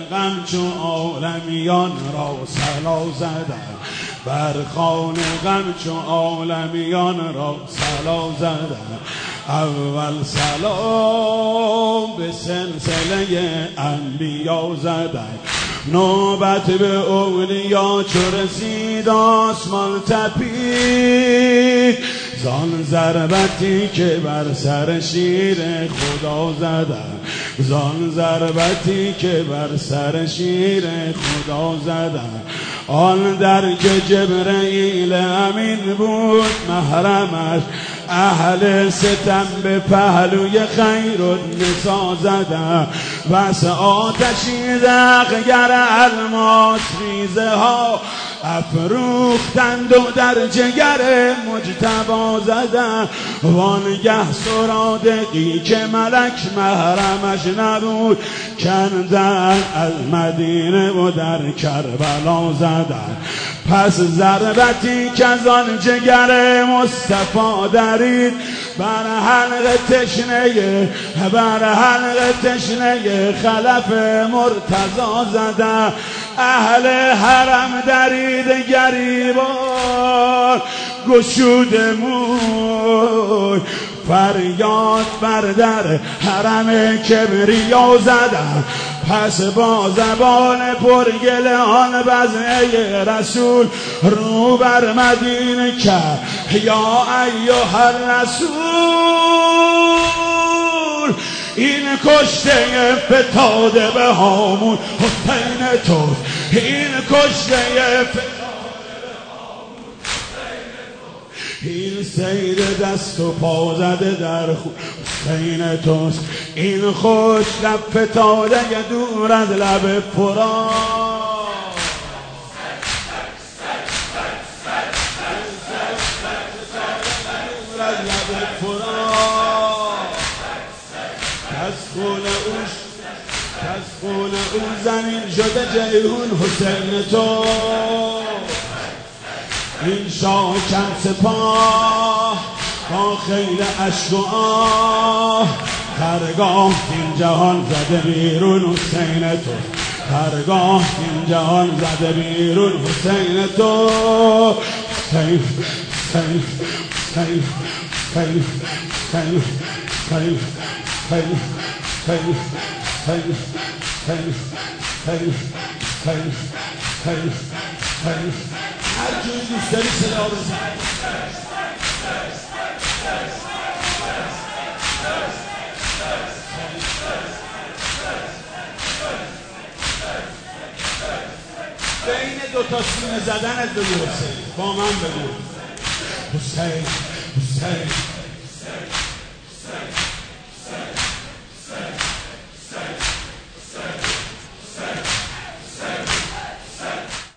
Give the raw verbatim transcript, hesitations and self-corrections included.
غم چو عالمیان را صلا زدم، بر خوان غم چو عالمیان را صلا زدم. اول سلام به سلسله انبیا زدم، نوبت به اولیا چو رسید آسمان تپید، زان ضربتی که بر سر شیر خدا زدم، زان ضربتی که بر سر شیر خدا زدم. آن در که جبرئیل امین بود محرمش، اهل ستم به پهلوی خیرالنسا زدم. بس آتشی دخگر الماس ریزه ها افروختند و در جگر مجتبی زدم. وانگه سرادقی که ملک محرمش نبود، کندن از مدینه و در کربلا زدن. پس ضربتی که از آن جگر مصطفی درید، بر حلق تشنه بر حلق تشنه خلف مرتضی زدن. اهل حرم درید گریبان گشود موی، فریاد بر در حرم کبریا زدم. پس با زبان پرگل آن بزمه رسول رو بر مدینه کرد، یا ایها الرسول این کشته فتاده به هامون حسین توست، این کشته فتاده به هامون حسین توست، این سید دست و پا زده در خون حسین توست، این خوش لب فتاده دور از لب فرات. خون اوش از خون او زمین شده جیهون حسین تو، این شاه کم سپاه با خیل اشک و آه، خرگاه این جهان زده بیرون حسین تو، خرگاه این جهان زده بیرون حسین تو. حسین حسین حسین حسین حسین حسین حسین Hey, hey, hey, hey, hey, hey, hey. هر جوری دوست داری صدا بزن. بین دوتا سینه زدنت بگو حسین، با من بگو حسین حسین